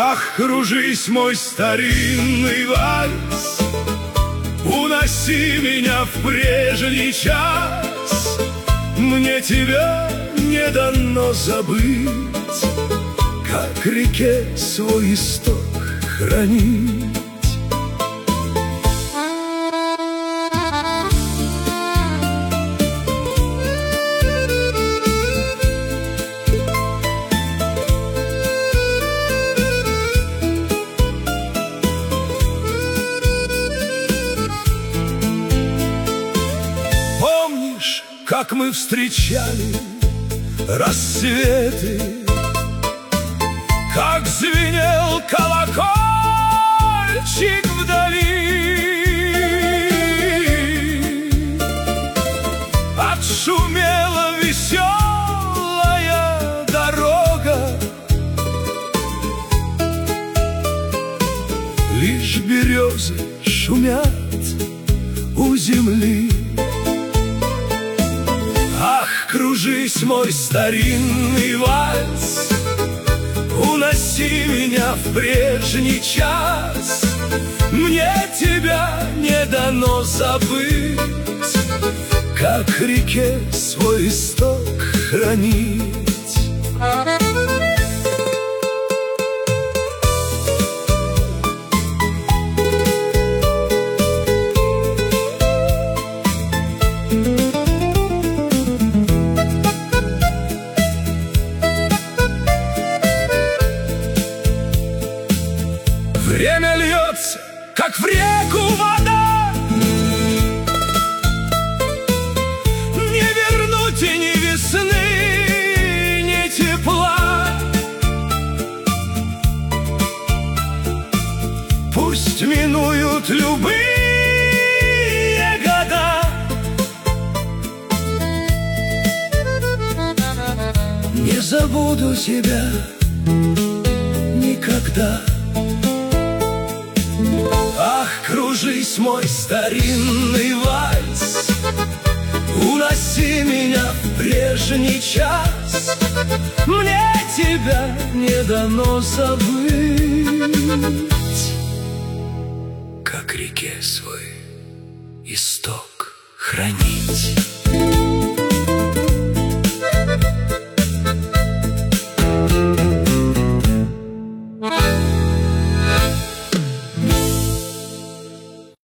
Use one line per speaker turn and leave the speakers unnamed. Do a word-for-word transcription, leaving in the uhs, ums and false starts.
Ах, кружись, мой старинный вальс, уноси меня в прежний час. Мне тебя не дано забыть, как реке свой исток хранить. Как мы встречали рассветы, как звенел колокольчик вдали, отшумела веселая дорога, лишь березы шумят у земли. Кружись, мой старинный вальс, уноси меня в прежний час. Мне тебя не дано забыть, как реке свой исток хранить. Время льется, как в реку вода, не вернуть и ни весны, ни тепла. Пусть минуют любые года, не забуду тебя никогда. Ах, кружись, мой старинный вальс, уноси меня в прежний час. Мне тебя не дано забыть, как реке свой исток хранить.